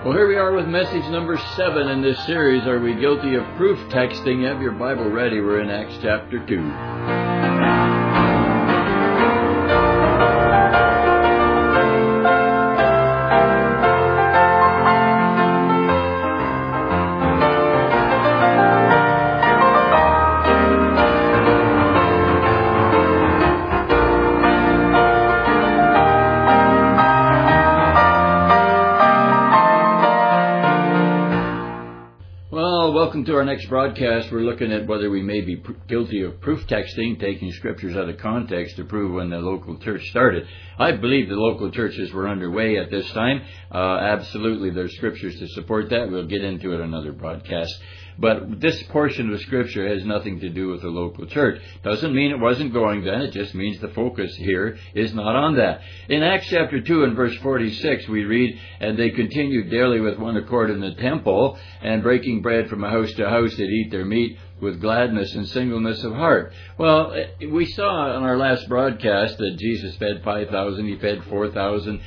Well, here we are with message number 7 in this series. Are we guilty of proof texting? Have your Bible ready. We're in Acts chapter 2. Welcome to our next broadcast. We're looking at whether we may be guilty of proof texting, taking scriptures out of context to prove when the local church started. I believe the local churches were underway at this time. Absolutely, there's scriptures to support that. We'll get into it in another broadcast. But this portion of Scripture has nothing to do with the local church. Doesn't mean it wasn't going then. It just means the focus here is not on that. In Acts chapter 2 and verse 46, we read, "And they continued daily with one accord in the temple, and breaking bread from house to house did eat their meat with gladness and singleness of heart." Well, we saw on our last broadcast that Jesus fed 5,000, he fed 4,000.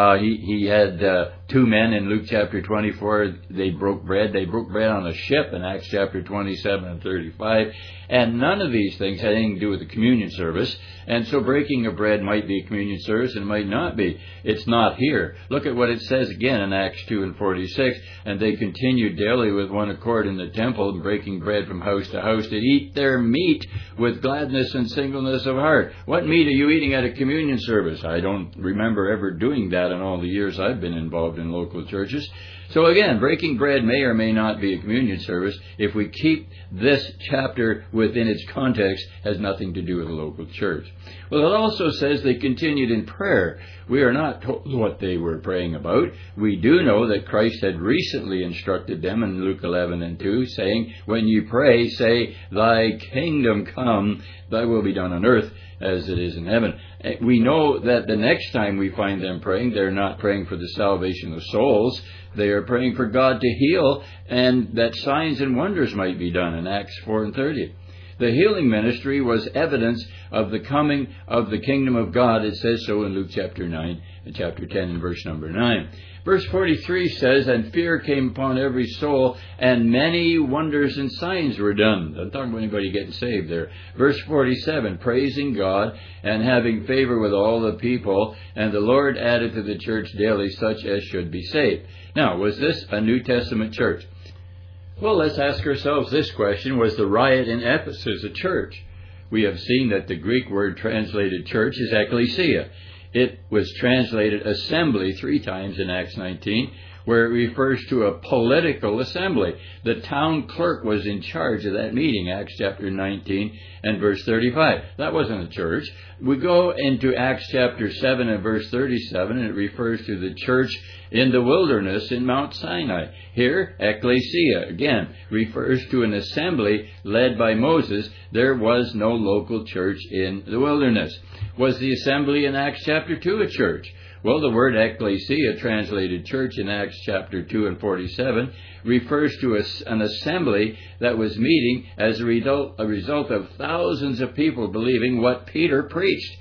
He had 2 men in Luke chapter 24. They broke bread. They broke bread on a ship in Acts chapter 27 and 35. And none of these things had anything to do with the communion service. And so breaking of bread might be a communion service and might not be. It's not here. Look at what it says again in Acts 2 and 46. "And they continued daily with one accord in the temple, breaking bread from house to house, to eat their meat with gladness and singleness of heart." What meat are you eating at a communion service? I don't remember ever doing that in all the years I've been involved in local churches. So again, breaking bread may or may not be a communion service. If we keep this chapter within its context, it has nothing to do with the local church. Well, it also says they continued in prayer. We are not told what they were praying about. We do know that Christ had recently instructed them in Luke 11 and 2, saying, "When you pray, say, thy kingdom come, thy will be done on earth as it is in heaven." We know that the next time we find them praying, they're not praying for the salvation of souls. They are praying for God to heal and that signs and wonders might be done in Acts 4 and 30. The healing ministry was evidence of the coming of the kingdom of God. It says so in Luke chapter 9 and chapter 10 and verse number 9. Verse 43 says, "And fear came upon every soul, and many wonders and signs were done." Doesn't talk about anybody getting saved there. Verse 47, "Praising God and having favor with all the people, and the Lord added to the church daily such as should be saved." Now, was this a New Testament church? Well, let's ask ourselves this question. Was the riot in Ephesus a church? We have seen that the Greek word translated church is ekklesia. It was translated assembly 3 times in Acts 19, where it refers to a political assembly. The town clerk was in charge of that meeting, Acts chapter 19 and verse 35. That wasn't a church. We go into Acts chapter 7 and verse 37, and it refers to the church in the wilderness in Mount Sinai. Here, ekklesia, again, refers to an assembly led by Moses. There was no local church in the wilderness. Was the assembly in Acts chapter 2 a church? Well, the word ekklesia, translated church in Acts chapter 2 and 47, refers to an assembly that was meeting as a result of thousands of people believing what Peter preached.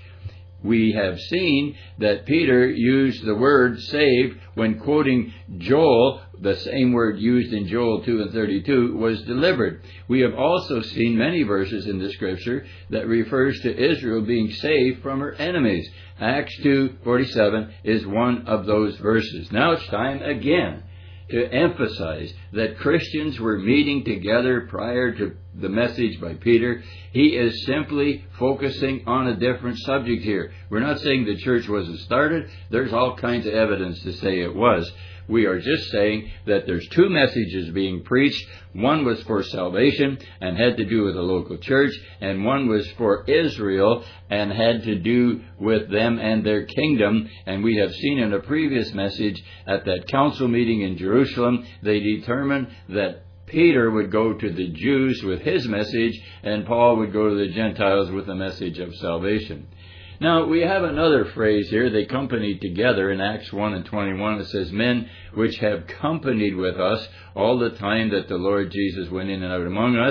We have seen that Peter used the word saved when quoting Joel. The same word used in Joel 2 and 32 was delivered. We have also seen many verses in the Scripture that refers to Israel being saved from her enemies. Acts 2:47 is one of those verses. Now it's time again to emphasize that Christians were meeting together prior to the message by Peter. He is simply focusing on a different subject here. We're not saying the church wasn't started. There's all kinds of evidence to say it was. We are just saying that there's 2 messages being preached. One was for salvation and had to do with the local church, and one was for Israel and had to do with them and their kingdom. And we have seen in a previous message at that council meeting in Jerusalem, they determined that Peter would go to the Jews with his message, and Paul would go to the Gentiles with the message of salvation. Now, we have another phrase here. They companied together in Acts 1 and 21. It says, "Men which have companied with us all the time that the Lord Jesus went in and out among us."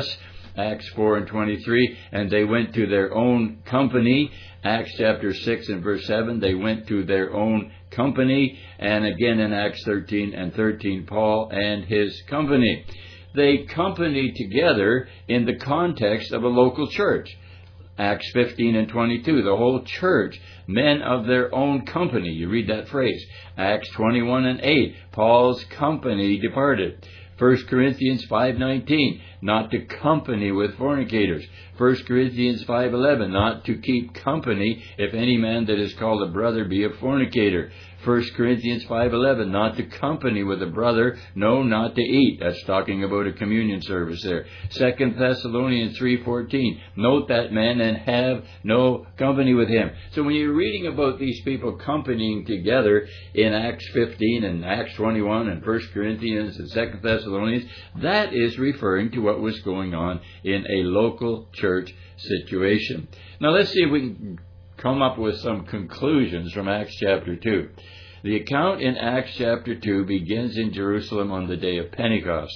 Acts 4 and 23, and they went to their own company. Acts chapter 6 and verse 7, they went to their own company. And again in Acts 13 and 13, Paul and his company. They companied together in the context of a local church. Acts 15 and 22, the whole church, men of their own company. You read that phrase. Acts 21 and 8, Paul's company departed. 1 Corinthians 5:19, not to company with fornicators. 1 Corinthians 5:11, not to keep company if any man that is called a brother be a fornicator. 1 Corinthians 5:11, not to company with a brother, no, not to eat. That's talking about a communion service there. 2 Thessalonians 3:14, note that man and have no company with him. So when you're reading about these people companying together in Acts 15 and Acts 21 and 1 Corinthians and 2 Thessalonians, that is referring to what was going on in a local church situation. Now let's see if we can come up with some conclusions from Acts chapter 2. The account in Acts chapter 2 begins in Jerusalem on the day of Pentecost.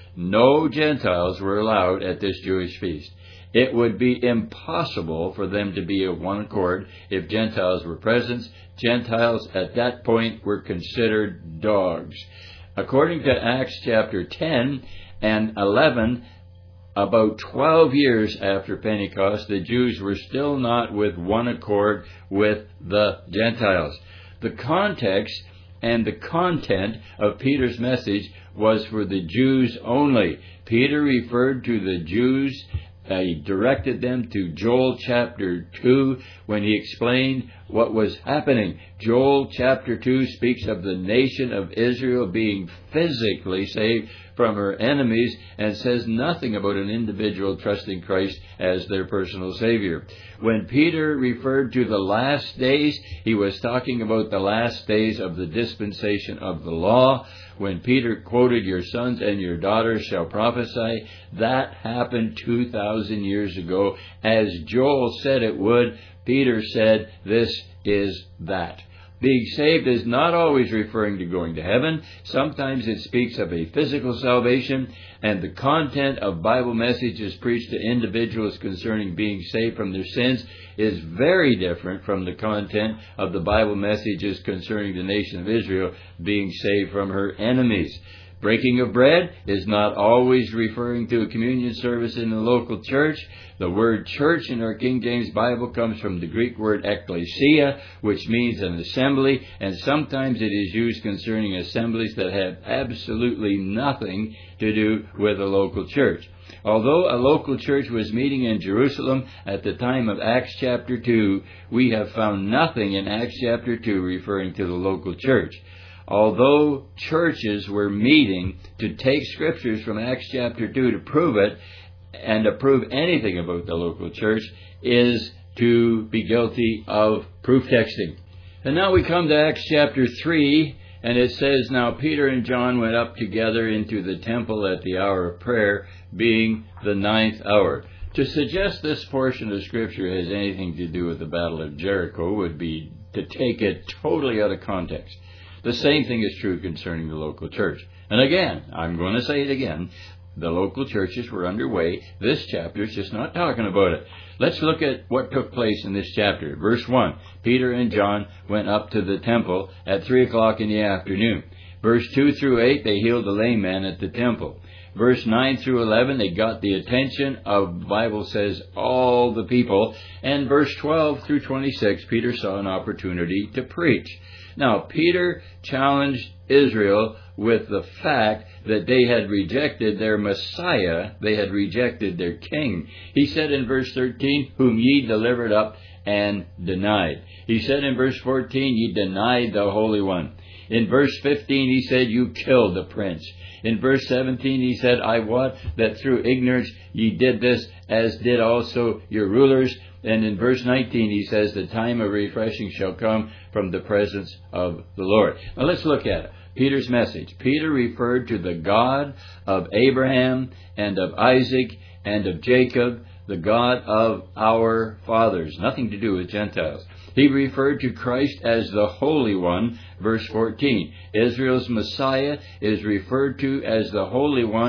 No Gentiles were allowed at this Jewish feast. It would be impossible for them to be of one accord if Gentiles were present. Gentiles at that point were considered dogs. According to Acts chapter 10 and 11, about 12 years after Pentecost, the Jews were still not with one accord with the Gentiles. The context and the content of Peter's message was for the Jews only. Peter referred to the Jews. He directed them to Joel chapter 2 when he explained what was happening. Joel chapter 2 speaks of the nation of Israel being physically saved from her enemies and says nothing about an individual trusting Christ as their personal Savior. When Peter referred to the last days, he was talking about the last days of the dispensation of the law. When Peter quoted, your sons and your daughters shall prophesy, that happened 2,000 years ago. As Joel said it would, Peter said, this is that. Being saved is not always referring to going to heaven. Sometimes it speaks of a physical salvation, and the content of Bible messages preached to individuals concerning being saved from their sins is very different from the content of the Bible messages concerning the nation of Israel being saved from her enemies. Breaking of bread is not always referring to a communion service in the local church. The word church in our King James Bible comes from the Greek word ekklesia, which means an assembly, and sometimes it is used concerning assemblies that have absolutely nothing to do with a local church. Although a local church was meeting in Jerusalem at the time of Acts chapter 2, we have found nothing in Acts chapter 2 referring to the local church. Although churches were meeting to take scriptures from Acts chapter 2 to prove it, and to prove anything about the local church is to be guilty of proof texting. And now we come to Acts chapter 3, and it says, now Peter and John went up together into the temple at the hour of prayer, being the 9th hour. To suggest this portion of Scripture has anything to do with the Battle of Jericho would be to take it totally out of context. The same thing is true concerning the local church. And again, I'm going to say it again, the local churches were underway. This chapter is just not talking about it. Let's look at what took place in this chapter. Verse 1, Peter and John went up to the temple at 3 o'clock in the afternoon. Verse 2 through 8, they healed the lame man at the temple. Verse 9 through 11, they got the attention of, the Bible says, all the people. And verse 12 through 26, Peter saw an opportunity to preach. Now, Peter challenged Israel with the fact that they had rejected their Messiah, they had rejected their King. He said in verse 13, whom ye delivered up and denied. He said in verse 14, ye denied the Holy One. In verse 15, he said, you killed the prince. In verse 17, he said, I wot that through ignorance ye did this, as did also your rulers. And in verse 19, he says, the time of refreshing shall come from the presence of the Lord. Now let's look at it. Peter's message. Peter referred to the God of Abraham and of Isaac and of Jacob, the God of our fathers. Nothing to do with Gentiles. He referred to Christ as the Holy One, verse 14. Israel's Messiah is referred to as the Holy One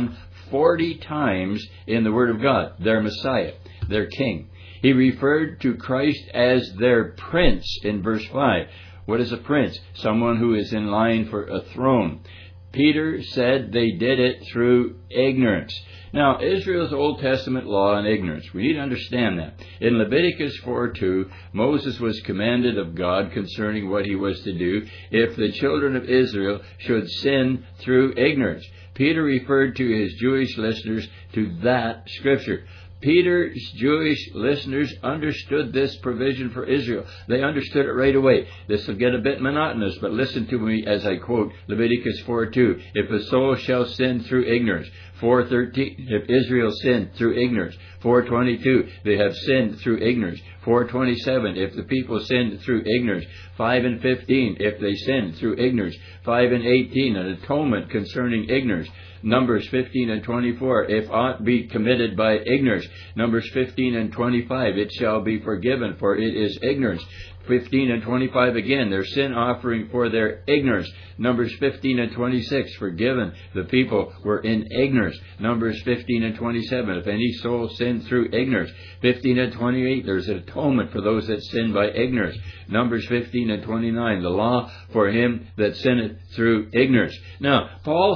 40 times in the Word of God, their Messiah, their King. He referred to Christ as their Prince in verse 5. What is a prince? Someone who is in line for a throne. Peter said they did it through ignorance. Now, Israel's Old Testament law and ignorance. We need to understand that. In Leviticus 4:2, Moses was commanded of God concerning what he was to do if the children of Israel should sin through ignorance. Peter referred to his Jewish listeners to that scripture. Peter's Jewish listeners understood this provision for Israel. They understood it right away. This will get a bit monotonous, but listen to me as I quote Leviticus 4:2. If a soul shall sin through ignorance. 4:13, if Israel sinned through ignorance. 4:22, they have sinned through ignorance. 4:27, if the people sinned through ignorance. 5 and 15, if they sinned through ignorance. 5 and 18, an atonement concerning ignorance. Numbers 15 and 24, if aught be committed by ignorance. Numbers 15 and 25, it shall be forgiven, for it is ignorance. 15 and 25 again, their sin offering for their ignorance. Numbers 15 and 26, forgiven. The people were in ignorance. Numbers 15 and 27, if any soul sinned through ignorance. 15 and 28, there's an atonement for those that sin by ignorance. Numbers 15 and 29, the law for him that sinneth through ignorance. Now,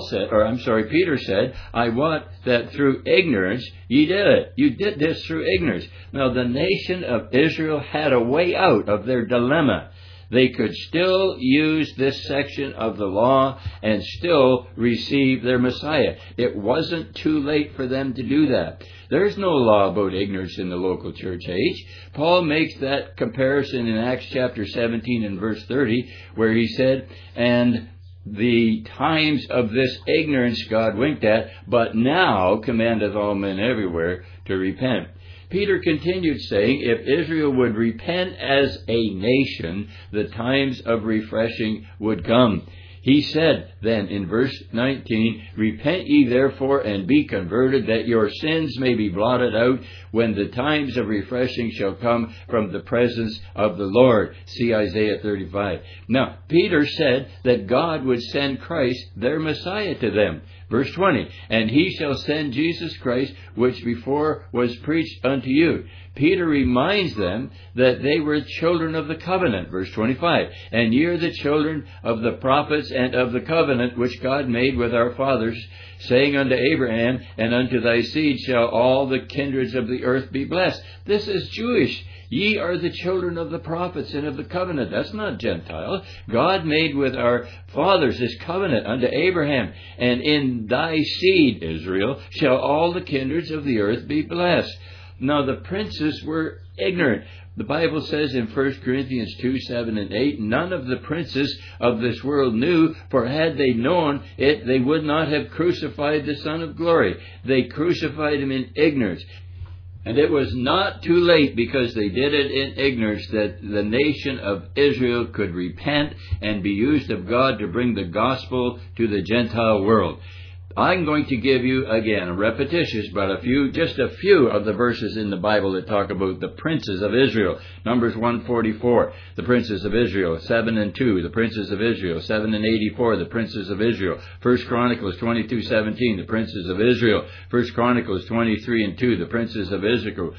Peter said, I wot that through ignorance ye did it. You did this through ignorance. Now, the nation of Israel had a way out of their dilemma. They could still use this section of the law and still receive their Messiah. It wasn't too late for them to do that. There's no law about ignorance in the local church age. Paul makes that comparison in Acts chapter 17 and verse 30, where he said, and the times of this ignorance God winked at, but now commandeth all men everywhere to repent. Peter continued saying, if Israel would repent as a nation, the times of refreshing would come. He said then in verse 19, repent ye therefore and be converted, that your sins may be blotted out, when the times of refreshing shall come from the presence of the Lord. See Isaiah 35. Now, Peter said that God would send Christ, their Messiah, to them. Verse 20, and he shall send Jesus Christ, which before was preached unto you. Peter reminds them that they were children of the covenant. Verse 25, and ye are the children of the prophets and of the covenant which God made with our fathers, saying unto Abraham, and unto thy seed shall all the kindreds of the earth be blessed. This is Jewish. Ye are the children of the prophets and of the covenant. That's not Gentile. God made with our fathers this covenant unto Abraham. And in thy seed, Israel, shall all the kindreds of the earth be blessed. Now the princes were ignorant. The Bible says in 1 Corinthians 2, 7 and 8, none of the princes of this world knew, for had they known it, they would not have crucified the Son of Glory. They crucified him in ignorance. And it was not too late, because they did it in ignorance, that the nation of Israel could repent and be used of God to bring the gospel to the Gentile world. I'm going to give you, again, repetitious, but just a few of the verses in the Bible that talk about the princes of Israel. Numbers 144, the princes of Israel. 7 and 2, the princes of Israel. 7 and 84, the princes of Israel. 1 Chronicles 22:17, the princes of Israel. 1 Chronicles 23 and 2, the princes of Israel.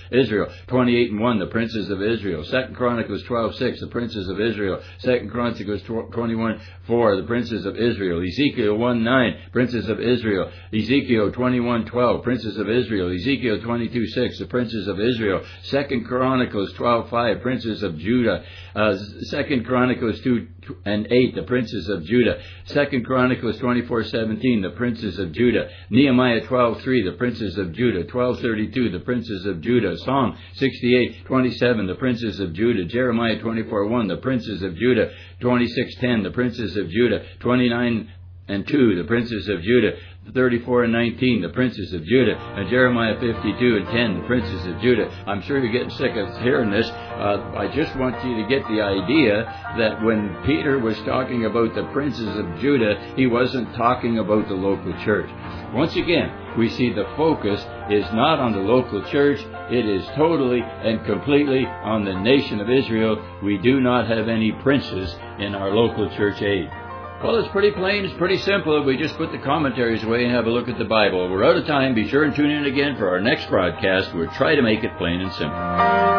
28 and 1, the princes of Israel. 2 Chronicles 12:6, the princes of Israel. 2 Chronicles 21:4, the princes of Israel. Ezekiel 1:9, princes of Israel. Ezekiel 21:12, princes of Israel. Ezekiel 22:6, the princes of Israel. 2 Chronicles 12:5, princes of Judah. 2 Chronicles 2 and 8, the princes of Judah. 2 Chronicles 24:17, the princes of Judah. Nehemiah 12:3, the princes of Judah. 12:32, the princes of Judah. Psalm 68:27, the princes of Judah. Jeremiah 24:1, the princes of Judah. 26:10, the princes of Judah. 29 and 2, the princes of Judah. 34 and 19, the princes of Judah. And Jeremiah 52 and 10, the princes of Judah. I'm sure you're getting sick of hearing this. I just want you to get the idea that when Peter was talking about the princes of Judah, he wasn't talking about the local church. Once again, we see the focus is not on the local church. It is totally and completely on the nation of Israel. We do not have any princes in our local church age. Well, it's pretty plain, it's pretty simple. We just put the commentaries away and have a look at the Bible. We're out of time. Be sure and tune in again for our next broadcast. We'll try to make it plain and simple.